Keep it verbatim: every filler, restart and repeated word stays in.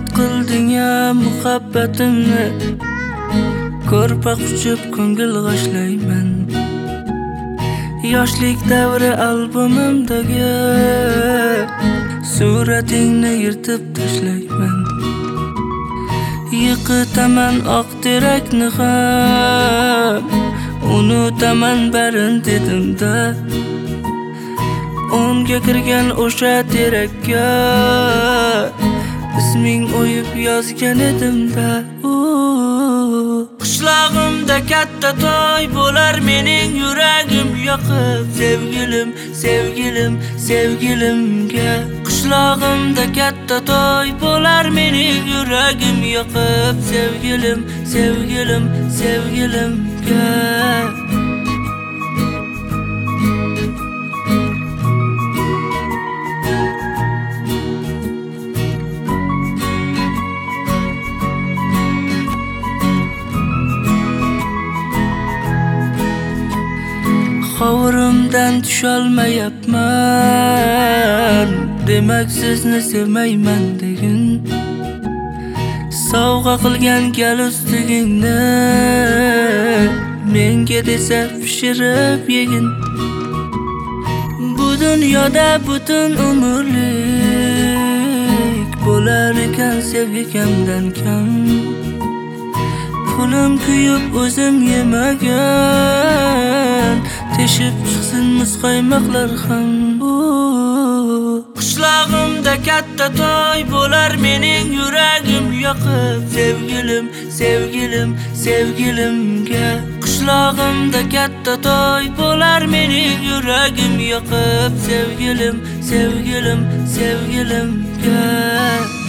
Xiyonat qilding ya muhabbatimni, ko'rpa quchib ko'ngil g'ashlayman. Yoshlik davri albomimdagi suratingni yirtib tashlayman. Yiqitaman oq terakni ham, unutaman barin dedimda. O'nga kirgan o'sha terakka isming o'yib yozgan edimda. Qishlog'imda katta to'y bo'lar, mening yuragim yoqib sevgilim, sevgilim, sevgilimga. Qishlog'imda katta to'y bo'lar, mening yuragim yoqib sevgilim, sevgilim, sevgilimga. Qovurimdan tusholmayapman, demak sizni sevmayman degin. Sovg'a qilgan gal ustigingni menga desa pishirib yegin. Bu dunyoda butun umrlik bo'lar ekan sevgi kamdan kam. Pulim kuyib o'zim yemagan, teshib chiqsin muzqaymoqlar ham. Qishlog'imda katta to'y bo'lar, mening yuragim yoqib sevgilim, sevgilim, sevgilimga. Qishlog'imda katta to'y bo'lar, mening yuragim yoqib sevgilim, sevgilim, sevgilimga.